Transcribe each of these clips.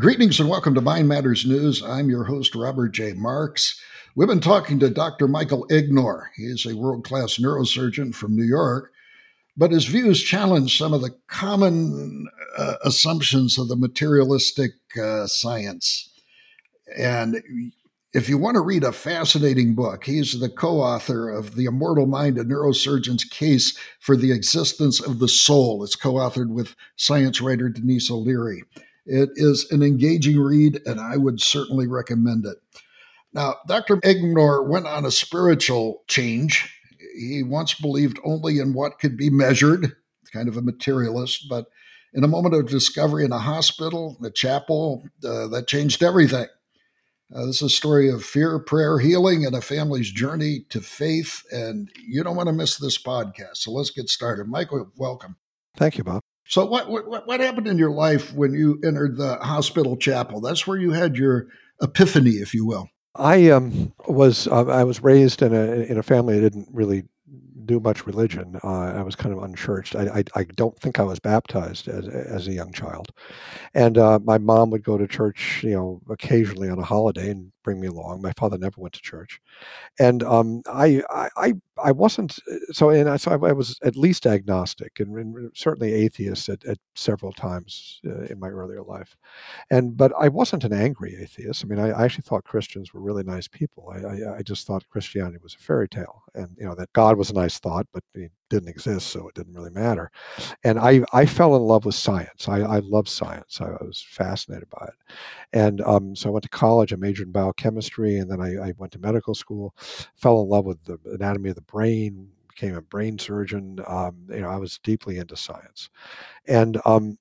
Greetings and welcome to Mind Matters News. I'm your host, Robert J. Marks. We've been talking to Dr. Michael Ignor. He is a world-class neurosurgeon from New York, but his views challenge some of the common assumptions of the materialistic science. And if you want to read a fascinating book, he's the co-author of The Immortal Mind, a Neurosurgeon's Case for the Existence of the Soul. It's co-authored with science writer Denise O'Leary. It is an engaging read, and I would certainly recommend it. Now, Dr. Ignor went on a spiritual change. He once believed only in what could be measured, kind of a materialist, but in a moment of discovery in a hospital, a chapel, that changed everything. This is a story of fear, prayer, healing, and a family's journey to faith. And you don't want to miss this podcast. So let's get started. Michael, welcome. Thank you, Bob. So what happened in your life when you entered the hospital chapel? That's where you had your epiphany, if you will. I was raised in a family that didn't really do much religion. I was kind of unchurched. I don't think I was baptized as a young child, and my mom would go to church, occasionally on a holiday and bring me along. My father never went to church, and I wasn't so I was at least agnostic and certainly atheist at several times in my earlier life, but I wasn't an angry atheist. I mean, I actually thought Christians were really nice people. I just thought Christianity was a fairy tale, and that God was a nice thought, but he didn't exist, so it didn't really matter. And I fell in love with science. I love science. I was fascinated by it. And so I went to college. I majored in biochemistry, and then I went to medical school, fell in love with the anatomy of the brain, became a brain surgeon. I was deeply into science. And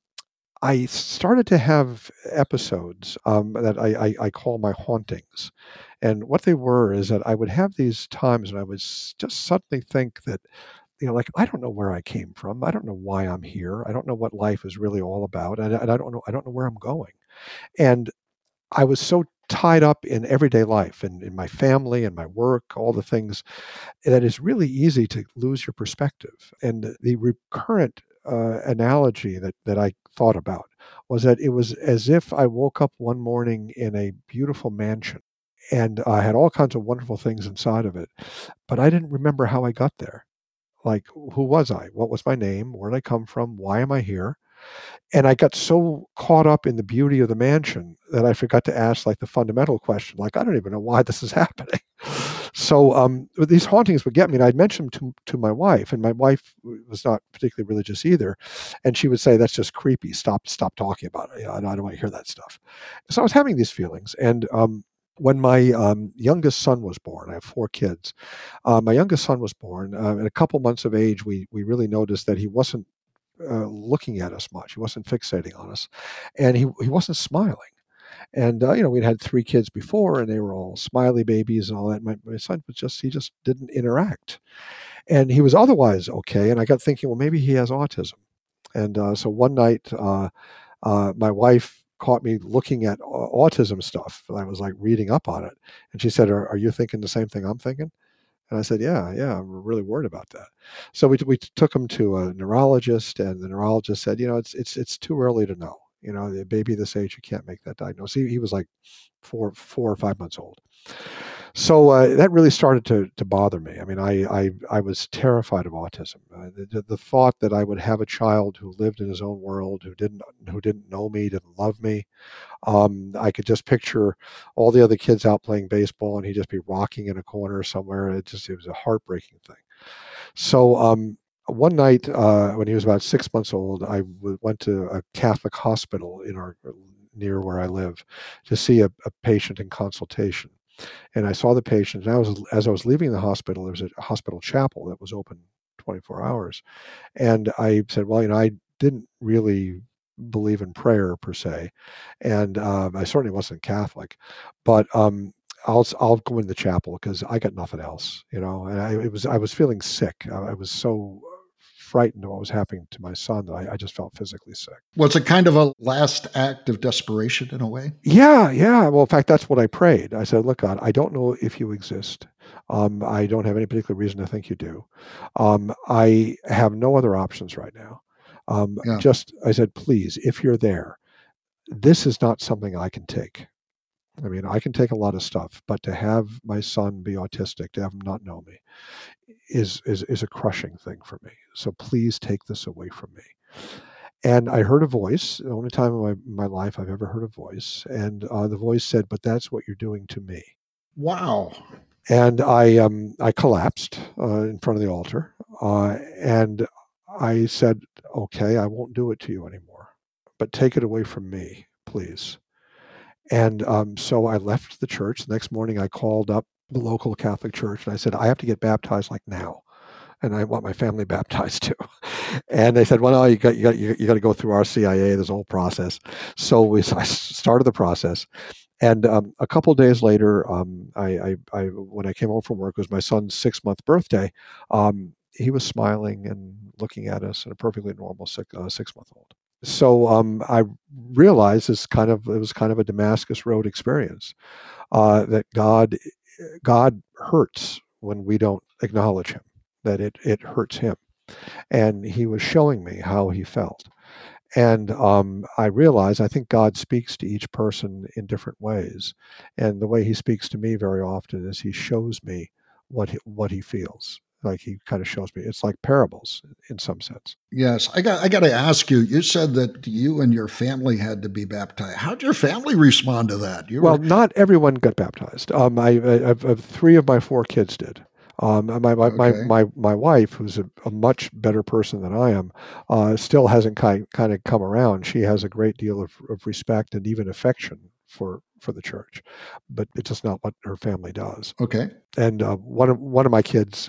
I started to have episodes that I call my hauntings. And what they were is that I would have these times when I would just suddenly think that, like, I don't know where I came from. I don't know why I'm here. I don't know what life is really all about. And I don't know where I'm going. And I was so tied up in everyday life and in my family and my work, all the things, that it's really easy to lose your perspective. And the recurrent analogy that I thought about was that it was as if I woke up one morning in a beautiful mansion and I had all kinds of wonderful things inside of it, but I didn't remember how I got there. Like, who was I? What was my name? Where did I come from? Why am I here? And I got so caught up in the beauty of the mansion that I forgot to ask, like, the fundamental question, like, I don't even know why this is happening. So these hauntings would get me, and I'd mention them to my wife, and my wife was not particularly religious either, and she would say, "That's just creepy. Stop talking about it. I don't want to hear that stuff." So I was having these feelings, and when my youngest son was born, I have 4 kids. My youngest son was born, at a couple months of age. We really noticed that he wasn't looking at us much. He wasn't fixating on us, and he wasn't smiling. And we'd had 3 kids before, and they were all smiley babies and all that. My son was he just didn't interact, and he was otherwise okay. And I got thinking, well, maybe he has autism. And so one night, my wife caught me looking at autism stuff. I was like reading up on it, and she said, "Are you thinking the same thing I'm thinking?" And I said, yeah, I'm really worried about that. So we took him to a neurologist, and the neurologist said, it's too early to know. The baby this age, you can't make that diagnosis. He was like 4 or 5 months old. So that really started to bother me. I mean, I was terrified of autism. The thought that I would have a child who lived in his own world, who didn't know me, didn't love me. I could just picture all the other kids out playing baseball, and he'd just be rocking in a corner somewhere. It was a heartbreaking thing. So one night when he was about 6 months old, I went to a Catholic hospital near where I live to see a patient in consultation. And I saw the patient, and as I was leaving the hospital, there was a hospital chapel that was open 24 hours. And I said, well, I didn't really believe in prayer per se, and I certainly wasn't Catholic, but I'll go in the chapel because I got nothing else, And I was feeling sick. I was so frightened of what was happening to my son that I just felt physically sick. Was it kind of a last act of desperation in a way? Yeah. Well, in fact, that's what I prayed. I said, look, God, I don't know if you exist. I don't have any particular reason to think you do. I have no other options right now. Yeah. Just, I said, please, if you're there, this is not something I can take. I mean, I can take a lot of stuff, but to have my son be autistic, to have him not know me, is a crushing thing for me. So please take this away from me. And I heard a voice, the only time in my life I've ever heard a voice. And the voice said, "But that's what you're doing to me." Wow. And I collapsed in front of the altar. And I said, "Okay, I won't do it to you anymore, but take it away from me, please." And so I left the church. The next morning, I called up the local Catholic church and I said, "I have to get baptized like now, and I want my family baptized too." And they said, "Well, no, you got to go through RCIA. There's a whole process." So I started the process, and a couple of days later, I when I came home from work, it was my son's 6-month birthday. He was smiling and looking at us, and a perfectly normal 6-month-old. So I realized it was kind of a Damascus Road experience, that God hurts when we don't acknowledge him, that it hurts him. And he was showing me how he felt. And I realized I think God speaks to each person in different ways. And the way he speaks to me very often is he shows me what he feels. Like he kind of shows me. It's like parables in some sense. Yes, I got to ask you. You said that you and your family had to be baptized. How'd your family respond to that? Well, not everyone got baptized. I've 3 of my 4 kids did. Okay. My wife, who's a much better person than I am, still hasn't kind of come around. She has a great deal of respect and even affection for the church, but it's just not what her family does. Okay. And one of my kids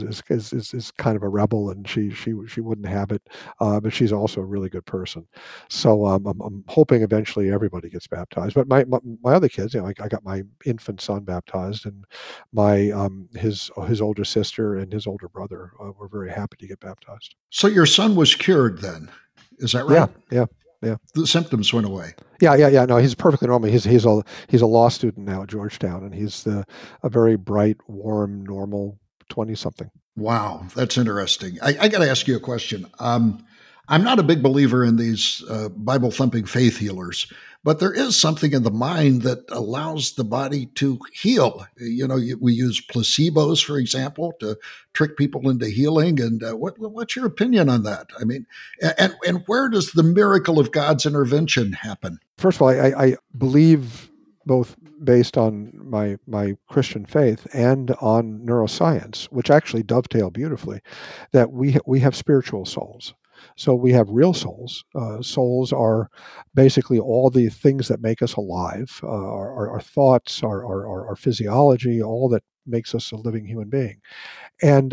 is kind of a rebel, and she wouldn't have it, but she's also a really good person. So I'm hoping eventually everybody gets baptized. But my other kids, I got my infant son baptized, and my his older sister and his older brother were very happy to get baptized. So your son was cured then. Is that Yeah, right? yeah, yeah. The symptoms went away. Yeah. No, he's perfectly normal. He's a law student now at Georgetown, and he's a very bright, warm, normal 20-something. Wow, that's interesting. I got to ask you a question. I'm not a big believer in these Bible thumping faith healers, but there is something in the mind that allows the body to heal. We use placebos, for example, to trick people into healing. And what's your opinion on that? I mean, and where does the miracle of God's intervention happen? First of all, I believe, both based on my Christian faith and on neuroscience, which actually dovetail beautifully, that we have spiritual souls. So we have real souls. Souls are basically all the things that make us alive, our thoughts, our physiology, all that makes us a living human being. And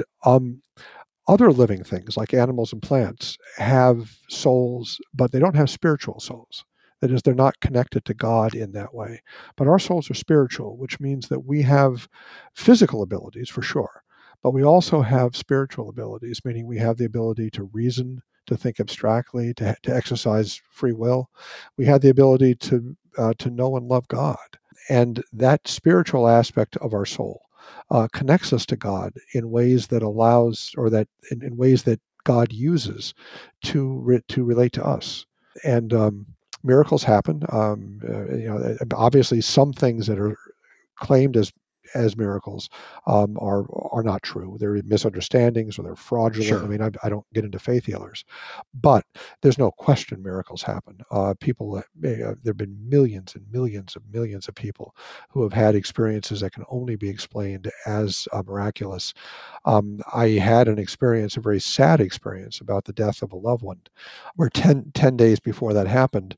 other living things like animals and plants have souls, but they don't have spiritual souls. That is, they're not connected to God in that way. But our souls are spiritual, which means that we have physical abilities for sure, but we also have spiritual abilities, meaning we have the ability to reason, to think abstractly, to exercise free will. We have the ability to know and love God. And that spiritual aspect of our soul connects us to God in ways that allows, or that in ways that God uses to relate to us. And miracles happen. Obviously, some things that are claimed as miracles are not true. They're misunderstandings or they're fraudulent. I Sure. mean, I don't get into faith healers, but there's no question miracles happen. There have been millions and millions of people who have had experiences that can only be explained as miraculous. I had an experience, a very sad experience, about the death of a loved one, where 10 days before that happened,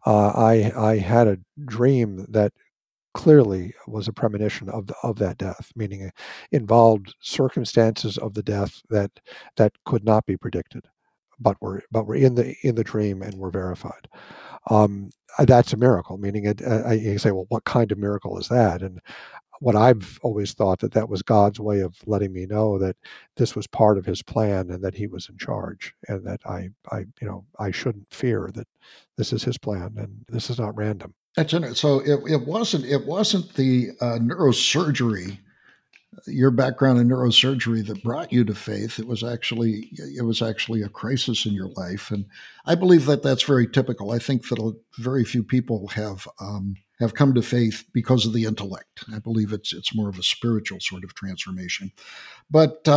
I had a dream that clearly was a premonition of that death, meaning it involved circumstances of the death that could not be predicted, but were in the dream and were verified. That's a miracle. Meaning, you say, well, what kind of miracle is that? And what I've always thought, that was God's way of letting me know that this was part of His plan and that He was in charge, and that I shouldn't fear, that this is His plan and this is not random. That's in it. So it wasn't the neurosurgery your background in neurosurgery that brought you to faith. It was actually a crisis in your life, and I believe that that's very typical. I think that very few people have come to faith because of the intellect. I believe it's more of a spiritual sort of transformation. But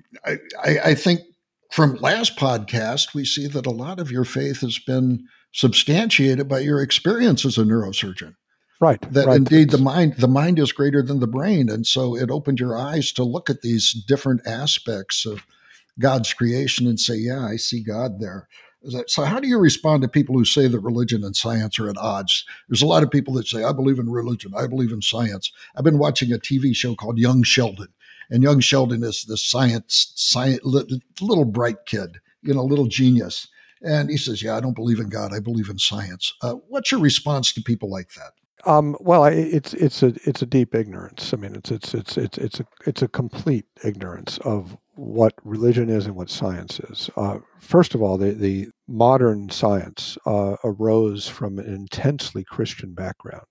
I think from last podcast we see that a lot of your faith has been substantiated by your experience as a neurosurgeon, Right, that right. indeed the mind is greater than the brain, and so it opened your eyes to look at these different aspects of God's creation and say, yeah, I see God there. So how do you respond to people who say that religion and science are at odds? There's a lot of people that say, I believe in religion, I believe in science. I've been watching a TV show called Young Sheldon, and Young Sheldon is the science little bright kid, little genius. And he says, yeah, I don't believe in God, I believe in science. What's your response to people like that? Well, it's a deep ignorance. I mean, it's a complete ignorance of what religion is and what science is. First of all, the modern science arose from an intensely Christian background.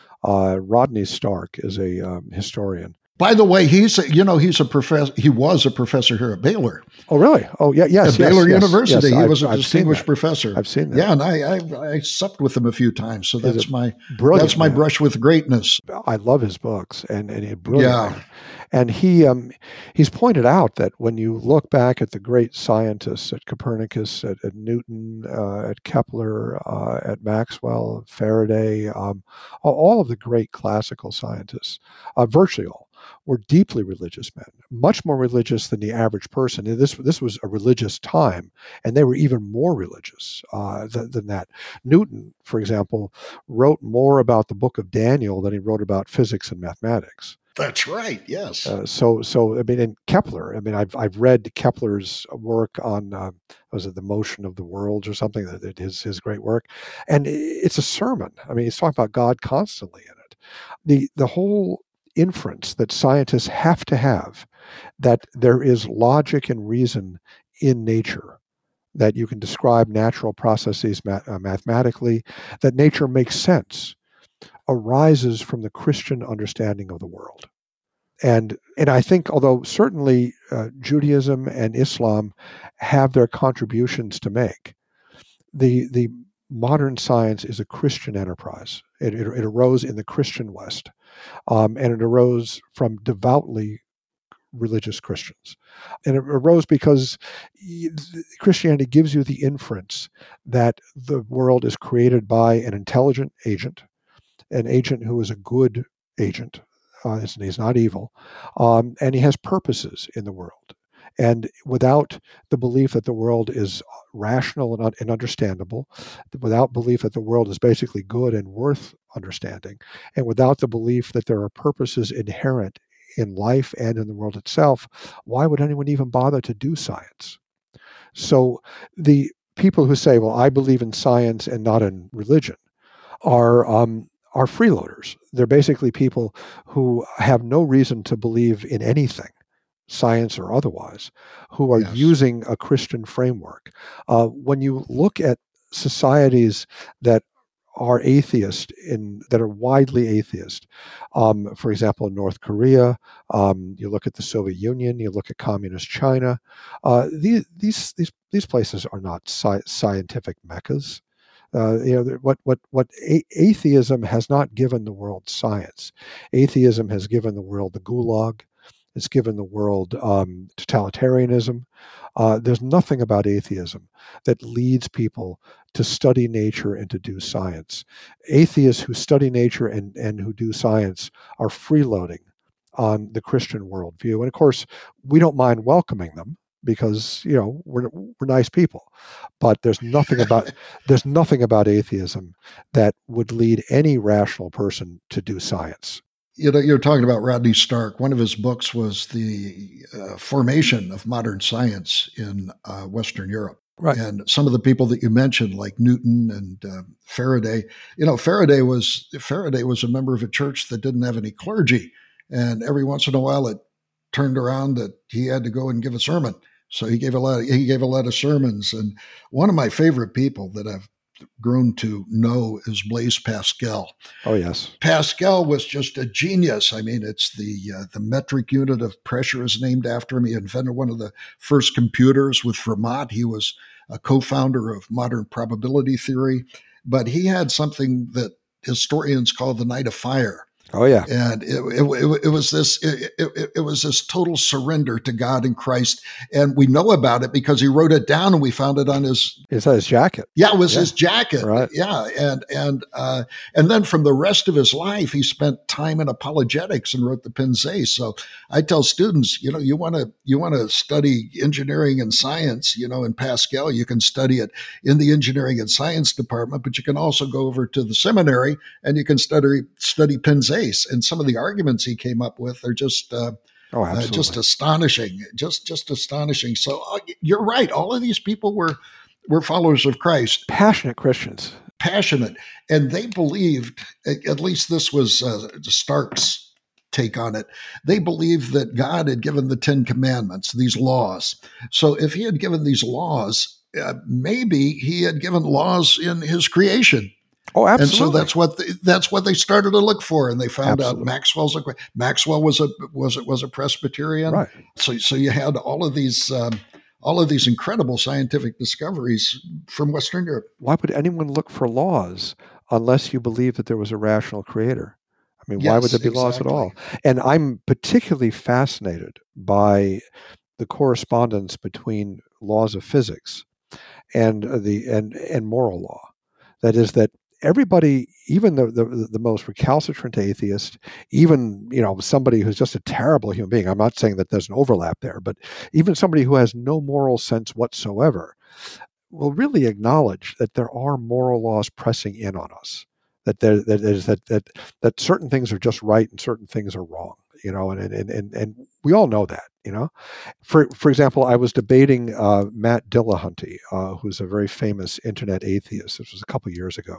Rodney Stark is a historian. By the way, he's a professor. He was a professor here at Baylor. Oh, really? Oh, yeah, yes, at Baylor yes, University. Yes, he was a I've distinguished professor. I've seen that. Yeah, and I supped with him a few times. So that's my man. brush with greatness. I love his books, and he's brilliant. Yeah. And he's pointed out that when you look back at the great scientists, at Copernicus, at Newton, at Kepler, at Maxwell, Faraday, all of the great classical scientists, virtually all, were deeply religious men, much more religious than the average person. And this was a religious time, and they were even more religious than that. Newton, for example, wrote more about the book of Daniel than he wrote about physics and mathematics. That's right. Yes. So I mean, in Kepler, I mean, I've read Kepler's work on was it the motion of the worlds or something, that his great work, and it's a sermon. I mean, he's talking about God constantly in it. The whole inference that scientists have to have that there is logic and reason in nature, that you can describe natural processes mathematically, that nature makes sense, arises from the Christian understanding of the world. And I think, although certainly Judaism and Islam have their contributions to make, the modern science is a Christian enterprise. It arose in the Christian West, and it arose from devoutly religious Christians. And it arose because Christianity gives you the inference that the world is created by an intelligent agent, an agent who is a good agent. He's not evil, and he has purposes in the world. And without the belief that the world is rational and understandable, without belief that the world is basically good and worth understanding, and without the belief that there are purposes inherent in life and in the world itself, why would anyone even bother to do science? So the people who say, well, I believe in science and not in religion, are freeloaders. They're basically people who have no reason to believe in anything, science or otherwise, who are using a Christian framework. When you look at societies that are atheist, that are widely atheist, for example, in North Korea, you look at the Soviet Union, you look at communist China, these places are not scientific meccas. What atheism has not given the world science. Atheism has given the world the gulag. It's given the world totalitarianism. There's nothing about atheism that leads people to study nature and to do science. Atheists who study nature and who do science are freeloading on the Christian worldview. And of course, we don't mind welcoming them, because we're nice people, but there's nothing about atheism that would lead any rational person to do science. You're talking about Rodney Stark. One of his books was the formation of modern science in Western Europe. Right. And some of the people that you mentioned, like Newton and Faraday, Faraday was a member of a church that didn't have any clergy, and every once in a while it turned around that he had to go and give a sermon. So he gave a lot of sermons. And one of my favorite people that I've grown to know as Blaise Pascal. Oh, yes. Pascal was just a genius. I mean, it's the metric unit of pressure is named after him. He invented one of the first computers with Fermat. He was a co-founder of modern probability theory, but he had something that historians call the night of fire. Oh, yeah. And it was this total surrender to God and Christ, and we know about it because he wrote it down, and we found it on his. It's his jacket. Yeah, it was his jacket. Right. Yeah, and then from the rest of his life, he spent time in apologetics and wrote the Pinzé. So I tell students, you want to study engineering and science, in Pascal, you can study it in the engineering and science department, but you can also go over to the seminary and you can study Pinzé. And some of the arguments he came up with are just just astonishing, just astonishing. So you're right. All of these people were followers of Christ, passionate Christians, passionate, and they believed. At least this was Stark's take on it. They believed that God had given the 10 Commandments, these laws. So if he had given these laws, maybe he had given laws in his creation. Oh, absolutely. And so that's what they started to look for, and they found out Maxwell was a Presbyterian. Right. So you had all of these incredible scientific discoveries from Western Europe. Why would anyone look for laws unless you believe that there was a rational creator? I mean, yes, why would there be laws at all? And I'm particularly fascinated by the correspondence between laws of physics and moral law. That is that everybody, even the most recalcitrant atheist, even somebody who's just a terrible human being, I'm not saying that there's an overlap there, but even somebody who has no moral sense whatsoever will really acknowledge that there are moral laws pressing in on us, that certain things are just right and certain things are wrong, and we all know that. For example, I was debating Matt Dillahunty, who's a very famous internet atheist. This was a couple years ago,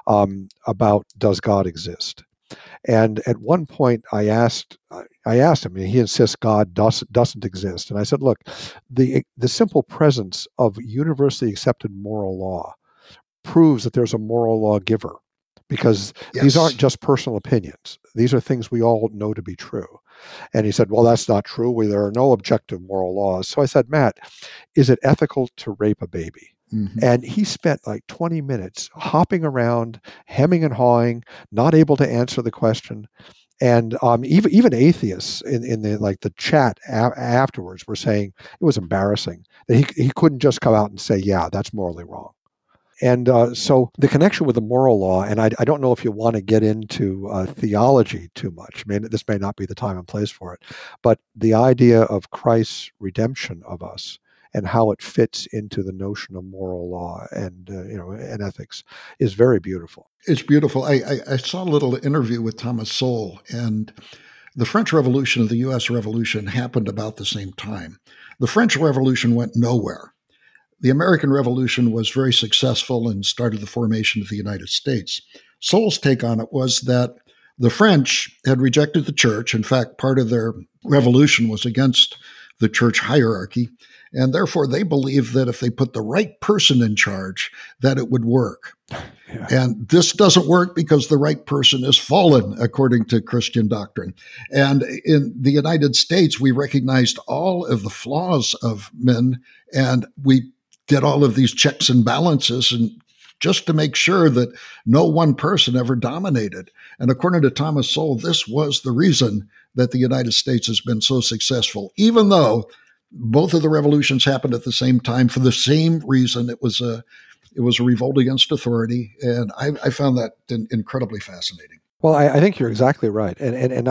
about does God exist? And at one point, I asked him, and he insists God doesn't exist. And I said, look, the simple presence of universally accepted moral law proves that there's a moral lawgiver, because these aren't just personal opinions. These are things we all know to be true. And he said, well, that's not true. There are no objective moral laws. So I said, Matt, is it ethical to rape a baby? Mm-hmm. And he spent like 20 minutes hopping around, hemming and hawing, not able to answer the question. And even atheists in the chat afterwards were saying it was embarrassing that he couldn't just come out and say, yeah, that's morally wrong. And so the connection with the moral law, and I don't know if you want to get into theology too much. I mean, this may not be the time and place for it, but the idea of Christ's redemption of us and how it fits into the notion of moral law and ethics is very beautiful. It's beautiful. I saw a little interview with Thomas Sowell, and the French Revolution and the U.S. Revolution happened about the same time. The French Revolution went nowhere. The American Revolution was very successful and started the formation of the United States. Sowell's take on it was that the French had rejected the church. In fact, part of their revolution was against the church hierarchy, and therefore they believed that if they put the right person in charge, that it would work. Yeah. And this doesn't work because the right person is fallen, according to Christian doctrine. And in the United States, we recognized all of the flaws of men, and we did all of these checks and balances, and just to make sure that no one person ever dominated. And according to Thomas Sowell, this was the reason that the United States has been so successful, even though both of the revolutions happened at the same time for the same reason. It was a revolt against authority, and I found that incredibly fascinating. Well, I think you're exactly right, and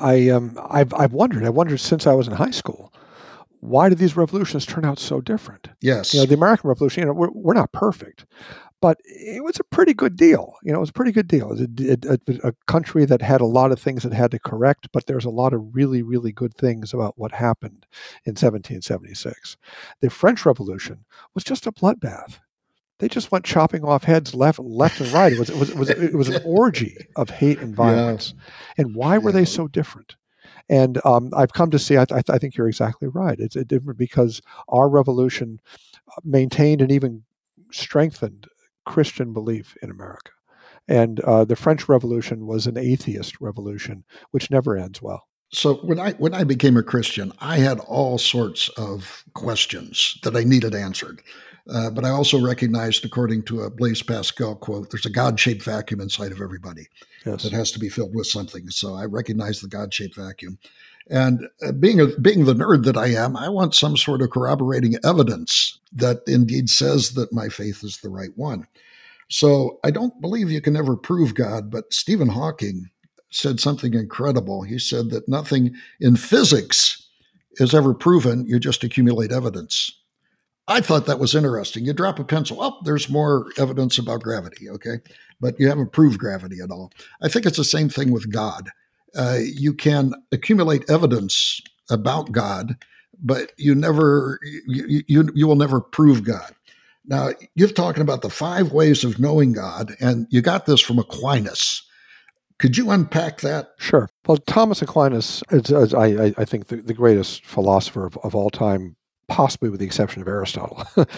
I've wondered since I was in high school, why did these revolutions turn out so different? Yes, the American Revolution. We're not perfect, but it was a pretty good deal. It was a pretty good deal. It was a country that had a lot of things it had to correct, but there's a lot of really, really good things about what happened in 1776. The French Revolution was just a bloodbath. They just went chopping off heads left and right. It was an orgy of hate and violence. Yeah. And why were they so different? And I've come to see, I think you're exactly right. It's different because our revolution maintained and even strengthened Christian belief in America. And the French Revolution was an atheist revolution, which never ends well. So when I became a Christian, I had all sorts of questions that I needed answered. But I also recognized, according to a Blaise Pascal quote, there's a God-shaped vacuum inside of everybody that has to be filled with something. So I recognize the God-shaped vacuum. And being the nerd that I am, I want some sort of corroborating evidence that indeed says that my faith is the right one. So I don't believe you can ever prove God, but Stephen Hawking said something incredible. He said that nothing in physics is ever proven, you just accumulate evidence. I thought that was interesting. You drop a pencil, oh, there's more evidence about gravity, okay? But you haven't proved gravity at all. I think it's the same thing with God. You can accumulate evidence about God, but you will never prove God. Now, you're talking about the 5 ways of knowing God, and you got this from Aquinas. Could you unpack that? Sure. Well, Thomas Aquinas is I think, the greatest philosopher of all time, possibly with the exception of Aristotle.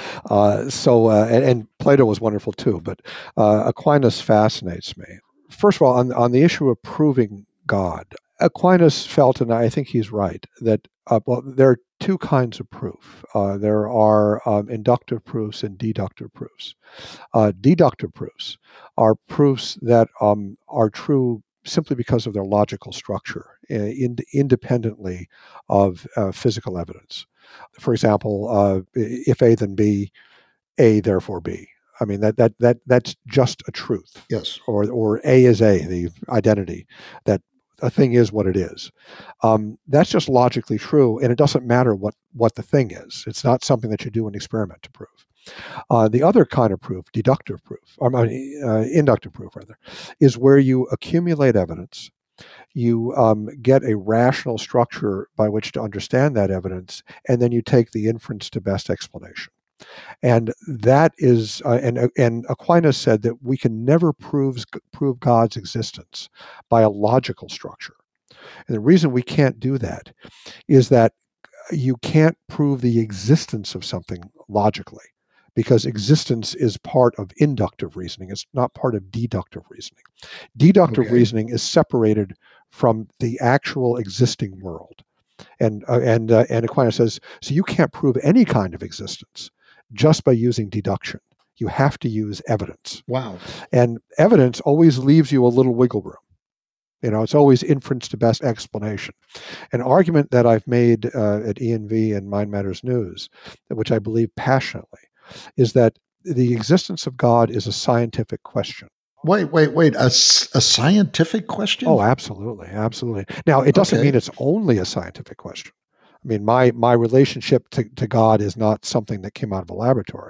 And Plato was wonderful too, but Aquinas fascinates me. First of all, on the issue of proving God, Aquinas felt, and I think he's right, that there are 2 kinds of proof. There are inductive proofs and deductive proofs. Deductive proofs are proofs that are true simply because of their logical structure, independently of physical evidence. For example, if A then B, A therefore B. I mean that's just a truth. Yes. Or A is A, the identity that a thing is what it is. That's just logically true, and it doesn't matter what the thing is. It's not something that you do an experiment to prove. The other kind of proof, deductive proof, inductive proof rather, is where you accumulate evidence, you get a rational structure by which to understand that evidence, and then you take the inference to best explanation. And that is, and Aquinas said that we can never prove God's existence by a logical structure. And the reason we can't do that is that you can't prove the existence of something logically, because existence is part of inductive reasoning. It's not part of deductive reasoning. Deductive reasoning is separated from the actual existing world. And Aquinas says, so you can't prove any kind of existence just by using deduction. You have to use evidence. Wow. And evidence always leaves you a little wiggle room. It's always inference to best explanation. An argument that I've made at ENV and Mind Matters News, which I believe passionately, is that the existence of God is a scientific question. Wait. A scientific question? Oh, absolutely. Absolutely. Now, it doesn't mean it's only a scientific question. I mean, my relationship to God is not something that came out of a laboratory.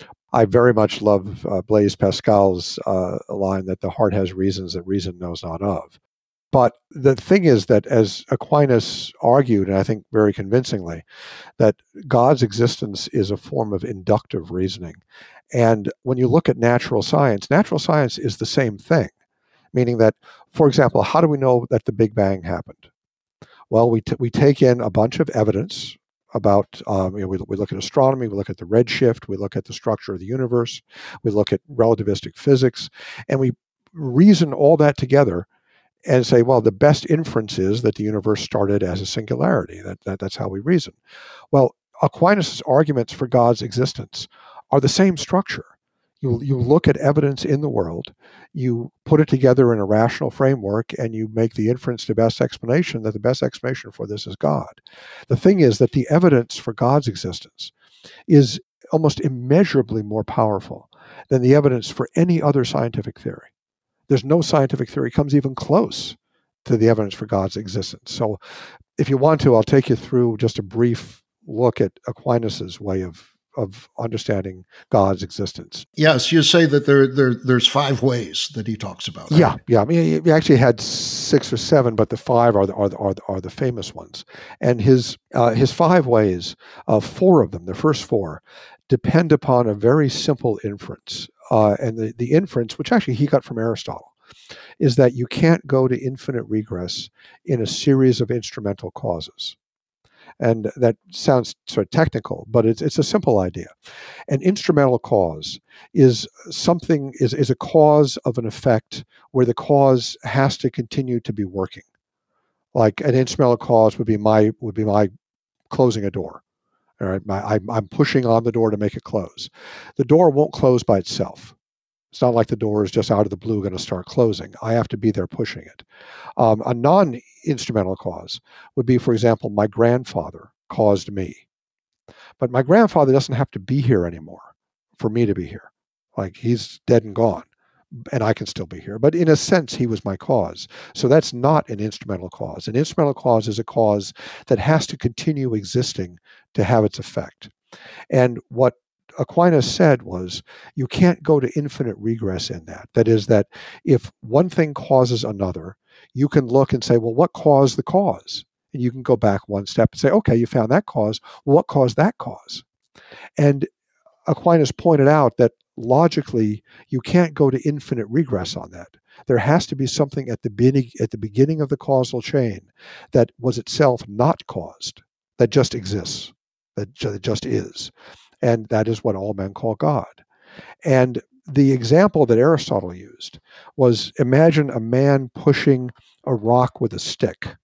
I very much love Blaise Pascal's line that the heart has reasons that reason knows not of. But the thing is that, as Aquinas argued, and I think very convincingly, that God's existence is a form of inductive reasoning. And when you look at natural science is the same thing, meaning that, for example, how do we know that the Big Bang happened? Well, we take in a bunch of evidence about, we look at astronomy, we look at the redshift, we look at the structure of the universe, we look at relativistic physics, and we reason all that together and say, well, the best inference is that the universe started as a singularity. That's how we reason. Well, Aquinas' arguments for God's existence are the same structure. You look at evidence in the world, you put it together in a rational framework, and you make the inference to best explanation that the best explanation for this is God. The thing is that the evidence for God's existence is almost immeasurably more powerful than the evidence for any other scientific theory. There's no scientific theory comes even close to the evidence for God's existence. So if you want to, I'll take you through just a brief look at Aquinas' way of understanding God's existence. Yes, you say that there's 5 ways that he talks about. Right? Yeah. I mean, he actually had 6 or 7, but the 5 are the famous ones. And his 5 ways, 4 of them, the first 4, depend upon a very simple inference. And the inference, which actually he got from Aristotle, is that you can't go to infinite regress in a series of instrumental causes. And that sounds sort of technical, but it's a simple idea. An instrumental cause is is a cause of an effect where the cause has to continue to be working. Like an instrumental cause would be my closing a door. All right, I'm pushing on the door to make it close. The door won't close by itself. It's not like the door is just out of the blue going to start closing. I have to be there pushing it. A non-instrumental cause would be, for example, my grandfather caused me. But my grandfather doesn't have to be here anymore for me to be here. Like, he's dead and gone, and I can still be here. But in a sense, he was my cause. So that's not an instrumental cause. An instrumental cause is a cause that has to continue existing to have its effect. And what Aquinas said was, you can't go to infinite regress in that. That is, that if one thing causes another, you can look and say, well, what caused the cause? And you can go back one step and say, okay, you found that cause. Well, what caused that cause? And Aquinas pointed out that logically, you can't go to infinite regress on that. There has to be something at the beginning of the causal chain that was itself not caused, that just exists, that just is. And that is what all men call God. And the example that Aristotle used was, imagine a man pushing a rock with a stick.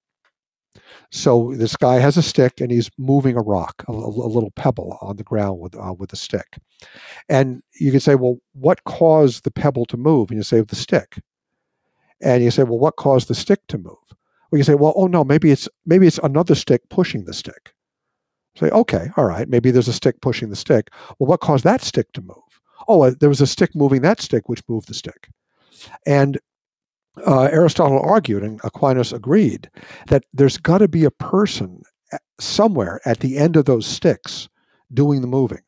So this guy has a stick and he's moving a rock, a little pebble on the ground with a stick. And you can say, well, what caused the pebble to move? And you say, the stick. And you say, well, what caused the stick to move? Well, you say, well, oh no, maybe it's another stick pushing the stick. Say, okay, all right, maybe there's a stick pushing the stick. Well, what caused that stick to move? Oh, there was a stick moving that stick, which moved the stick. And Aristotle argued, and Aquinas agreed, that there's got to be a person somewhere at the end of those sticks doing the moving.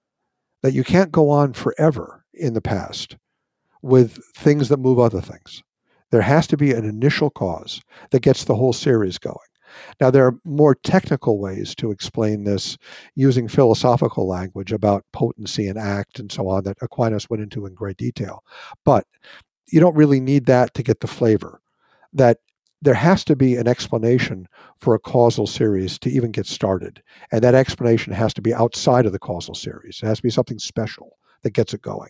That you can't go on forever in the past with things that move other things. There has to be an initial cause that gets the whole series going. Now, there are more technical ways to explain this using philosophical language about potency and act and so on that Aquinas went into in great detail. But you don't really need that to get the flavor. That there has to be an explanation for a causal series to even get started. And that explanation has to be outside of the causal series. It has to be something special that gets it going.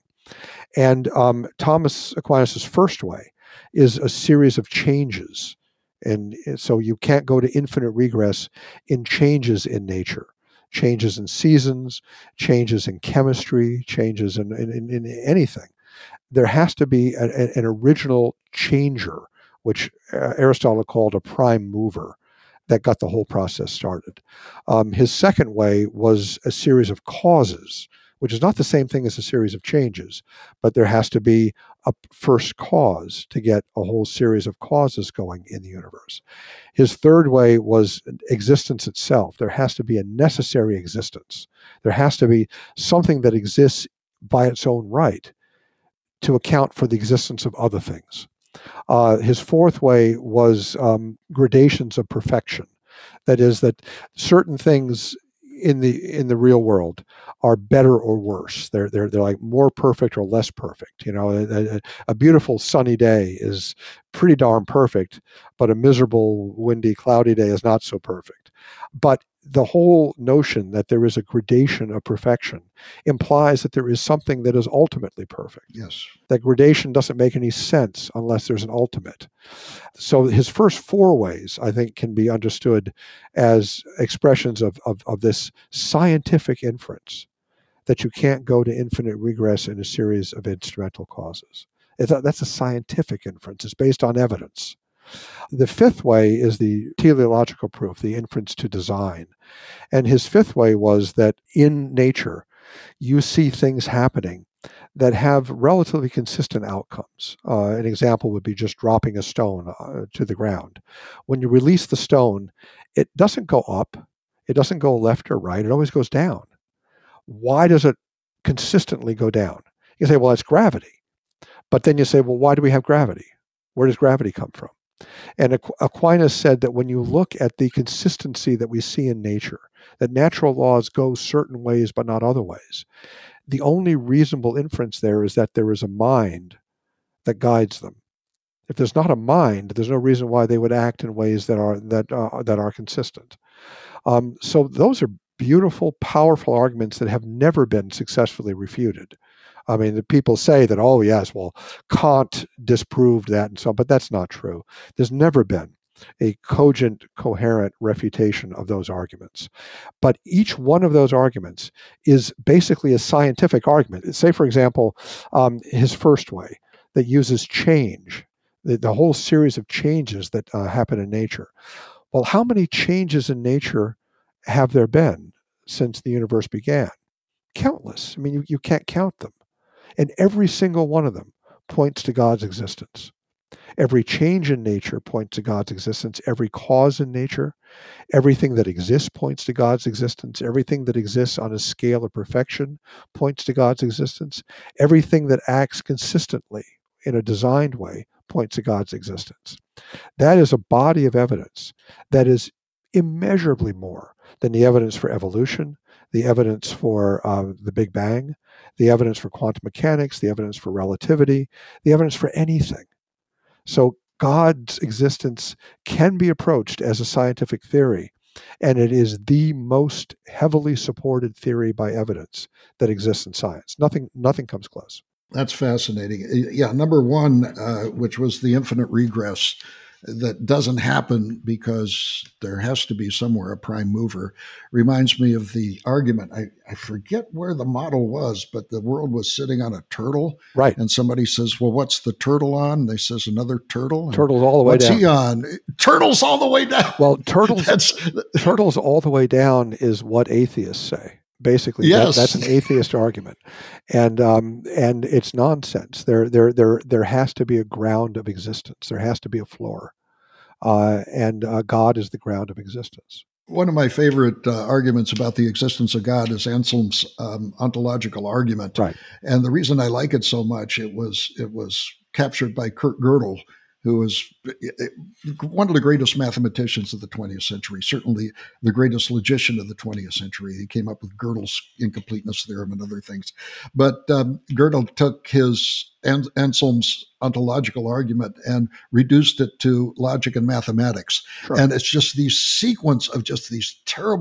And Thomas Aquinas' first way is a series of changes. And so you can't go to infinite regress in changes in nature, changes in seasons, changes in chemistry, changes in anything. There has to be an original changer, which Aristotle called a prime mover, that got the whole process started. His second way was a series of causes, which is not the same thing as a series of changes, but there has to be a first cause to get a whole series of causes going in the universe. His third way was existence itself. There has to be a necessary existence. There has to be something that exists by its own right to account for the existence of other things. His fourth way was gradations of perfection. That is, that certain things in the real world are better or worse. They're like more perfect or less perfect. You know, a beautiful sunny day is pretty darn perfect, but a miserable, windy, cloudy day is not so perfect. But the whole notion that there is a gradation of perfection implies that there is something that is ultimately perfect. Yes. That gradation doesn't make any sense unless there's an ultimate. So his first four ways, I think, can be understood as expressions of this scientific inference that you can't go to infinite regress in a series of instrumental causes. That's a scientific inference. It's based on evidence. The fifth way is the teleological proof, the inference to design. And his fifth way was that in nature, you see things happening that have relatively consistent outcomes. An example would be just dropping a stone to the ground. When you release the stone, it doesn't go up, it doesn't go left or right, it always goes down. Why does it consistently go down? You say, well, it's gravity. But then you say, well, why do we have gravity? Where does gravity come from? And Aquinas said that when you look at the consistency that we see in nature, that natural laws go certain ways but not other ways, the only reasonable inference there is that there is a mind that guides them. If there's not a mind, there's no reason why they would act in ways that are consistent. So those are beautiful, powerful arguments that have never been successfully refuted. I mean, the people say that, oh, yes, well, Kant disproved that and so on, but that's not true. There's never been a cogent, coherent refutation of those arguments. But each one of those arguments is basically a scientific argument. Say, for example, his first way that uses change, the whole series of changes that happen in nature. Well, how many changes in nature have there been since the universe began? Countless. I mean, you can't count them. And every single one of them points to God's existence. Every change in nature points to God's existence. Every cause in nature, everything that exists points to God's existence. Everything that exists on a scale of perfection points to God's existence. Everything that acts consistently in a designed way points to God's existence. That is a body of evidence that is immeasurably more than the evidence for evolution, the evidence for the Big Bang, the evidence for quantum mechanics, the evidence for relativity, the evidence for anything. So God's existence can be approached as a scientific theory, and it is the most heavily supported theory by evidence that exists in science. Nothing comes close. That's fascinating. Yeah, number one, which was the infinite regress, that doesn't happen because there has to be somewhere a prime mover, reminds me of the argument. I forget where the model was, but the world was sitting on a turtle. Right. And somebody says, well, what's the turtle on? And they says, another turtle. And turtle's all the way down. What's he on? Turtle's all the way down. Well, turtles all the way down is what atheists say. Basically, yes. That's an atheist argument, and it's nonsense. There has to be a ground of existence. There has to be a floor, and God is the ground of existence. One of my favorite arguments about the existence of God is Anselm's ontological argument, right? And the reason I like it so much, it was captured by Kurt Gödel, who was one of the greatest mathematicians of the 20th century, certainly the greatest logician of the 20th century. He came up with Gödel's incompleteness theorem and other things. But Gödel took his Anselm's ontological argument and reduced it to logic and mathematics. Sure. And it's just these sequence of just these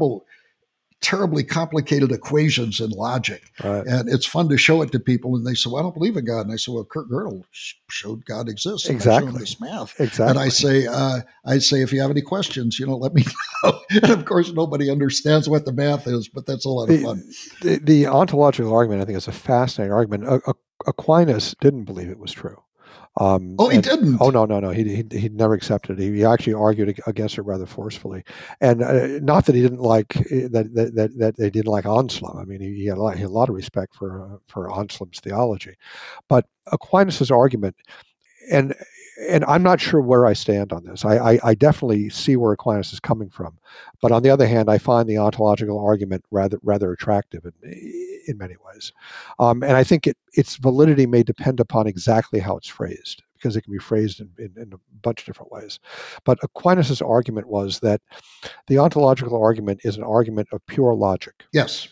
terribly complicated equations in logic. Right. And it's fun to show it to people. And they say, well, I don't believe in God. And I say, well, Kurt Gödel showed God exists. Exactly. I show him this math. Exactly. And I say, if you have any questions, let me know. And of course, nobody understands what the math is, but that's a lot of fun. The ontological argument, I think, is a fascinating argument. Aquinas didn't believe it was true. He didn't? Oh, no. He never accepted it. He actually argued against it rather forcefully. And not that he didn't like, that they didn't like Anselm. I mean, he had a lot of respect for Anselm's theology. But Aquinas' argument, and I'm not sure where I stand on this. I definitely see where Aquinas is coming from. But on the other hand, I find the ontological argument rather attractive in many ways. And I think its validity may depend upon exactly how it's phrased, because it can be phrased in a bunch of different ways. But Aquinas' argument was that the ontological argument is an argument of pure logic. Yes.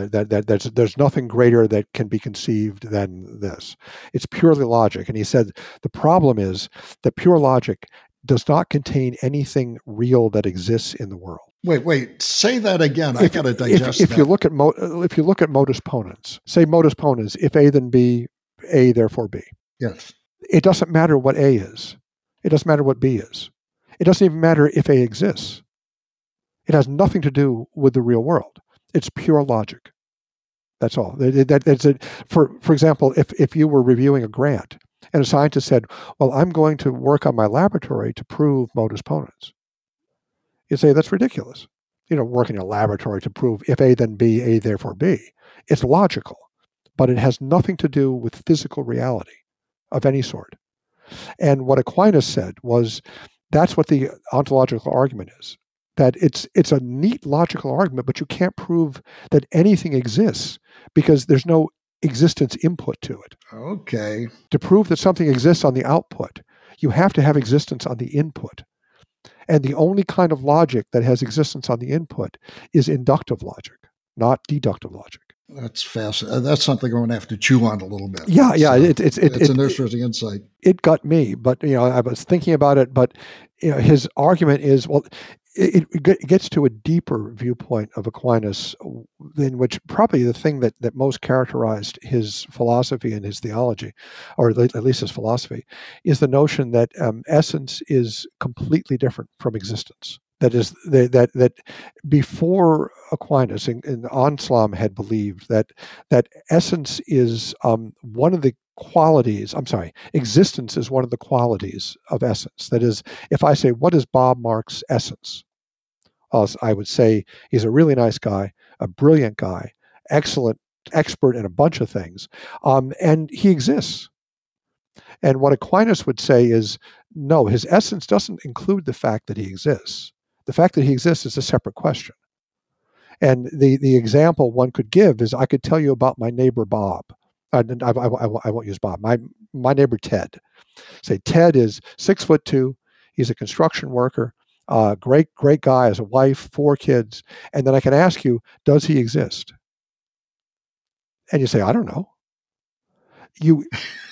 There's nothing greater that can be conceived than this. It's purely logic. And he said the problem is that pure logic does not contain anything real that exists in the world. Wait. Say that again. I got to digest if that. You look at modus ponens, say modus ponens, if A then B, A therefore B. Yes. It doesn't matter what A is. It doesn't matter what B is. It doesn't even matter if A exists. It has nothing to do with the real world. It's pure logic. That's all. That's it. For example, if you were reviewing a grant and a scientist said, well, I'm going to work on my laboratory to prove modus ponens, you'd say that's ridiculous. Work in a laboratory to prove if A then B, A therefore B. It's logical, but it has nothing to do with physical reality of any sort. And what Aquinas said was that's what the ontological argument is. That it's a neat logical argument, but you can't prove that anything exists because there's no existence input to it. Okay. To prove that something exists on the output, you have to have existence on the input. And the only kind of logic that has existence on the input is inductive logic, not deductive logic. That's fascinating. That's something I'm going to have to chew on a little bit. Yeah. It's an interesting insight. It got me, but I was thinking about it. But his argument is, well, it gets to a deeper viewpoint of Aquinas, in which probably the thing that most characterized his philosophy and his theology, or at least his philosophy, is the notion that essence is completely different from existence. That is, that before Aquinas and Anselm had believed that essence is one of the qualities, I'm sorry, existence is one of the qualities of essence. That is, if I say, what is Bob Marks' essence? I would say he's a really nice guy, a brilliant guy, excellent expert in a bunch of things, and he exists. And what Aquinas would say is, no, his essence doesn't include the fact that he exists. The fact that he exists is a separate question. And the example one could give is, I could tell you about my neighbor Bob. I won't use Bob. My neighbor Ted. Say Ted is 6'2". He's a construction worker. Great guy, has a wife, 4 kids. And then I can ask you, does he exist? And you say, I don't know. You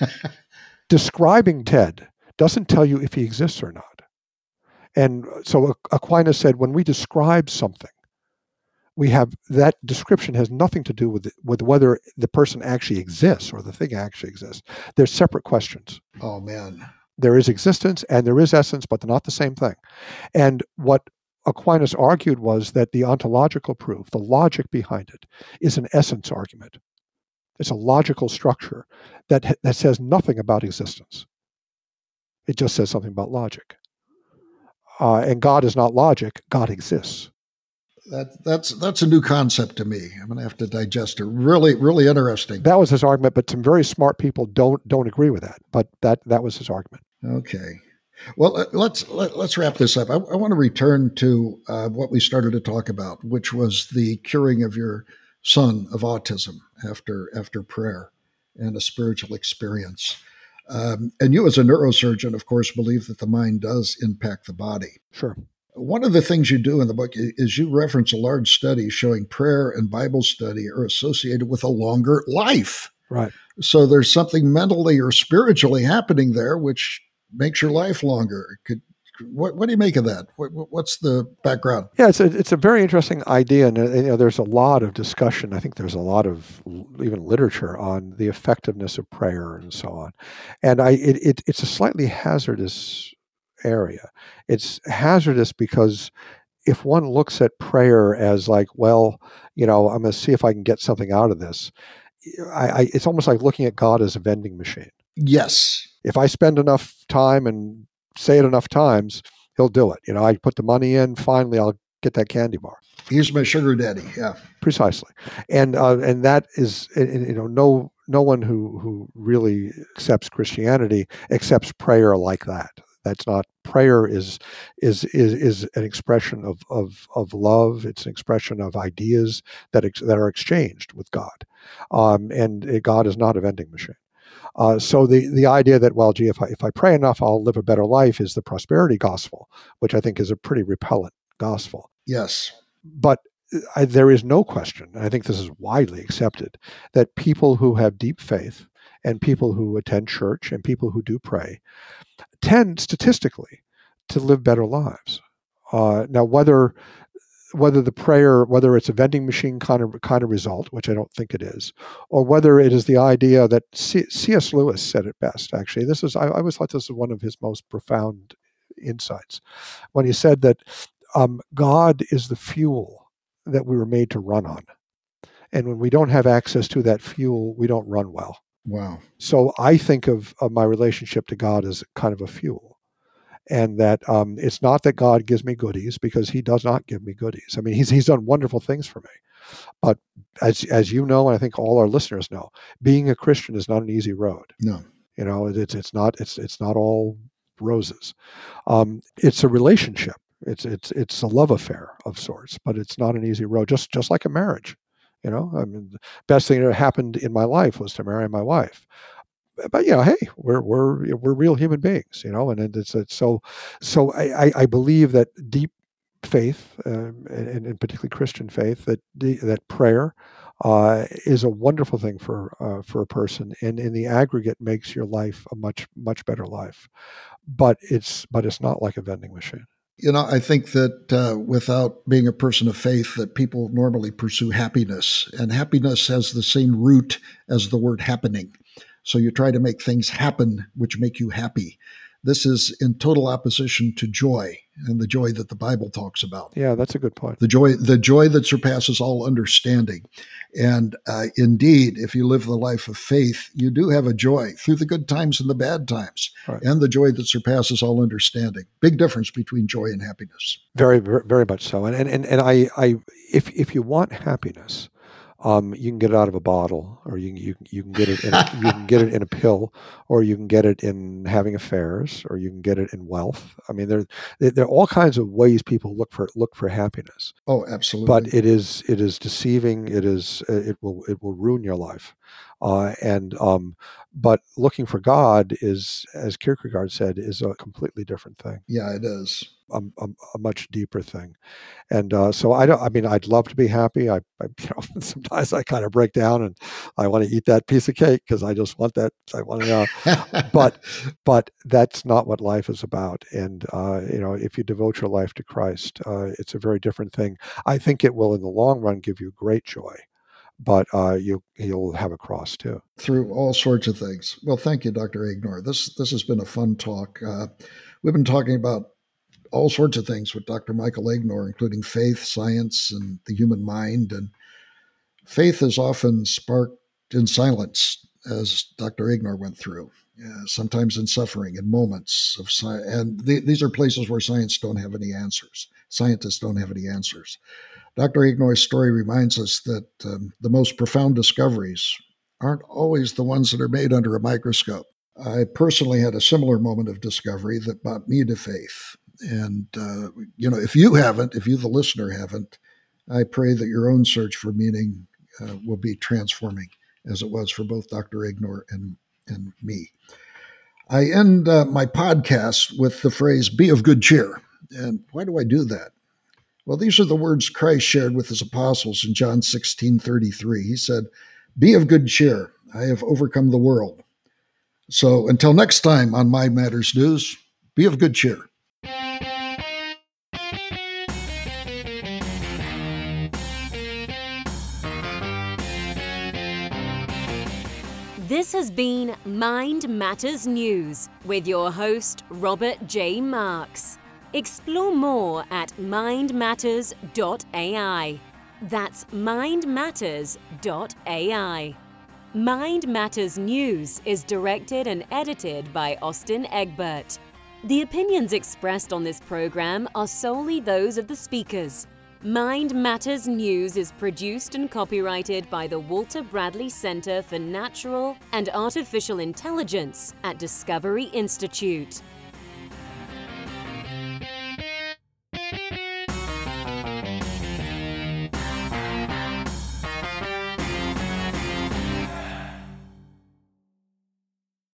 describing Ted doesn't tell you if he exists or not. And so Aquinas said, when we describe something, we have that description has nothing to do with whether the person actually exists or the thing actually exists. They're separate questions. Oh, man. There is existence and there is essence, but they're not the same thing. And what Aquinas argued was that the ontological proof, the logic behind it, is an essence argument. It's a logical structure that says nothing about existence. It just says something about logic. And God is not logic. God exists. That's a new concept to me. I'm going to have to digest it. Really, really interesting. That was his argument, but some very smart people don't agree with that. But that was his argument. Okay. Well, let's wrap this up. I want to return to what we started to talk about, which was the curing of your son of autism after prayer and a spiritual experience. And you, as a neurosurgeon, of course, believe that the mind does impact the body. Sure. One of the things you do in the book is you reference a large study showing prayer and Bible study are associated with a longer life. Right. So there's something mentally or spiritually happening there, which makes your life longer. What do you make of that? What's the background? Yeah, it's a very interesting idea, and there's a lot of discussion. I think there's a lot of even literature on the effectiveness of prayer and so on. And it's a slightly hazardous area. It's hazardous because if one looks at prayer as like, well, I'm going to see if I can get something out of this, it's almost like looking at God as a vending machine. Yes. If I spend enough time and say it enough times, he'll do it. I put the money in, finally I'll get that candy bar. He's my sugar daddy. Yeah. Precisely. And that is, no one who really accepts Christianity accepts prayer like that. That's not, prayer is an expression of love. It's an expression of ideas that are exchanged with God. And God is not a vending machine. So the idea that, well, gee, if I pray enough, I'll live a better life is the prosperity gospel, which I think is a pretty repellent gospel. Yes. But there is no question, and I think this is widely accepted, that people who have deep faith and people who attend church and people who do pray tend statistically to live better lives. Now, whether the prayer, whether it's a vending machine kind of result, which I don't think it is, or whether it is the idea that C.S. Lewis said it best, actually. I always thought this was one of his most profound insights, when he said that God is the fuel that we were made to run on. And when we don't have access to that fuel, we don't run well. Wow. So I think of my relationship to God as kind of a fuel. And that it's not that God gives me goodies, because he does not give me goodies. I mean, he's done wonderful things for me. But as you know, and I think all our listeners know, being a Christian is not an easy road. No. It's not all roses. It's a relationship. It's a love affair of sorts, but it's not an easy road, just like a marriage. I mean, the best thing that happened in my life was to marry my wife. But hey, we're real human beings, and it's so. I believe that deep faith, and particularly Christian faith, that prayer is a wonderful thing for a person, and in the aggregate makes your life a much better life. But it's not like a vending machine. I think that without being a person of faith, that people normally pursue happiness, and happiness has the same root as the word happening. So you try to make things happen which make you happy. This is in total opposition to joy and the joy that the Bible talks about. Yeah, that's a good point. The joy that surpasses all understanding. And indeed, if you live the life of faith, you do have a joy through the good times and the bad times, right, and the joy that surpasses all understanding. Big difference between joy and happiness. Very, very, very much so. And if you want happiness, you can get it out of a bottle, or you can get it you can get it in a pill, or you can get it in having affairs, or you can get it in wealth. I mean, there are all kinds of ways people look for happiness. Oh, absolutely. But it is deceiving. It will ruin your life. But looking for God is, as Kierkegaard said, is a completely different thing. Yeah, it is. A much deeper thing. And so I'd love to be happy. Sometimes I kind of break down and I want to eat that piece of cake because I just want that. I want to, but that's not what life is about. And, if you devote your life to Christ, it's a very different thing. I think it will in the long run give you great joy, but you'll have a cross too. Through all sorts of things. Well, thank you, Dr. Ignor. This has been a fun talk. We've been talking about all sorts of things with Dr. Michael Ignor, including faith, science, and the human mind. And faith is often sparked in silence, as Dr. Ignor went through, sometimes in suffering, in moments of science. And these are places where scientists don't have any answers. Dr. Ignor's story reminds us that the most profound discoveries aren't always the ones that are made under a microscope. I personally had a similar moment of discovery that brought me to faith. And, if you, the listener, haven't, I pray that your own search for meaning will be transforming, as it was for both Dr. Ignor and me. I end my podcast with the phrase, be of good cheer. And why do I do that? Well, these are the words Christ shared with his apostles in John 16:33. He said, be of good cheer. I have overcome the world. So until next time on Mind Matters News, be of good cheer. This has been Mind Matters News with your host, Robert J. Marks. Explore more at mindmatters.ai. That's mindmatters.ai. Mind Matters News is directed and edited by Austin Egbert. The opinions expressed on this program are solely those of the speakers. Mind Matters News is produced and copyrighted by the Walter Bradley Center for Natural and Artificial Intelligence at Discovery Institute.